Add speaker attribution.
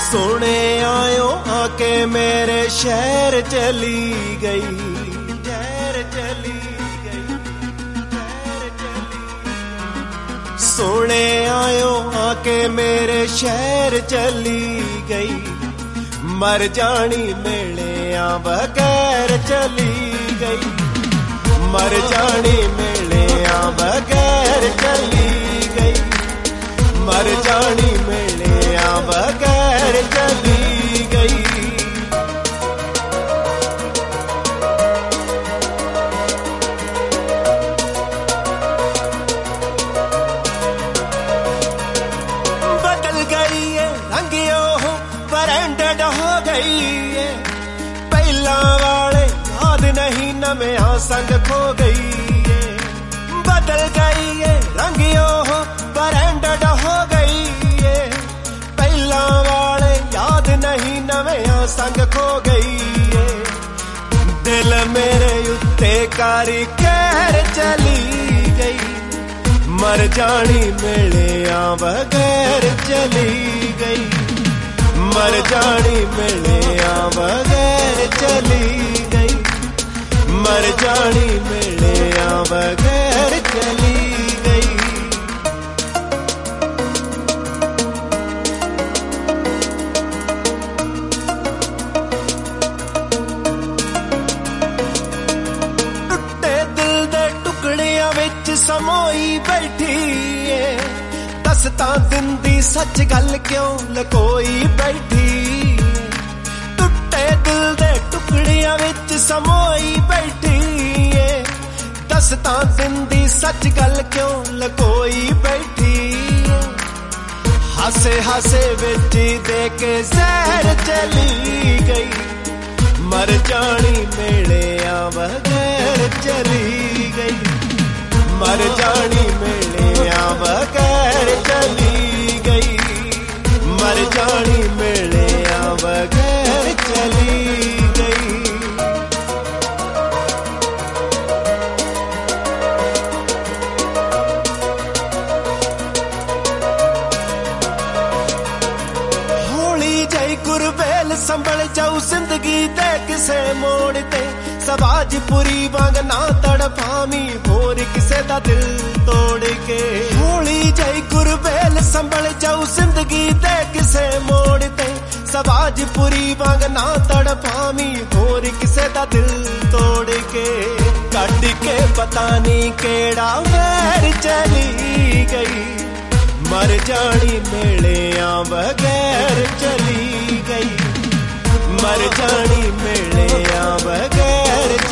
Speaker 1: सोने आयो आके मेरे शहर चली गई, शहर चली गई, शहर चली गई। सोने आयो आके मेरे शहर चली गई, मर जानी मेले बगैर चली गई, मर जानी मेले बगैर चली गई, मर जानी मेले बगैर चली गई। बदल गई है रंगियो ब्रांडेड हो गई है, पहला वाले याद नहीं नमिया संग खो गई है। बदल गई है रंगियो ब्रांडेड हो गई है, पहला वाले याद नहीं नमिया संग खो गई है। दिल मेरे उत्ते कारी कहर चली गई, मर जानी मेले बगैर चली गई, मर जानी मेले बगैर चली गई, मर जानी मेले बगैर चली गई। टुटे दिल दे टुकड़ियां विच समोई बैठी है, दसता दिन दी सच गल क्यों लकोई बैठी। टुटे दिल दे टुकड़ियां विच समोई बैठी है, दसता दिन दी सच गल क्यों लकोई बैठी। हासे हासे विच दे के जहर चली गई, मर जानी मेले बगैर चली गई, मर जानी मेले बगैर चली गई, मर जानी मेले बगैर चली गई। होली जई गुरबेल संभल जाऊ जिंदगी दे किसे मोड़ ते, सबाजपुरी वांग ना तड़फामी होर किसे दा दिल तोड़ के। होली जई गुरबेल संभल जाऊ जिंदगी दे किसे मोड़ ते, सबाजपुरी वांग ना तड़फामी होर किसे दा दिल तोड़ के। कट के पता नहीं केड़ा वैर चली गई, मर जानी मेले बगैर चली गई, मर जानी मेले बगैर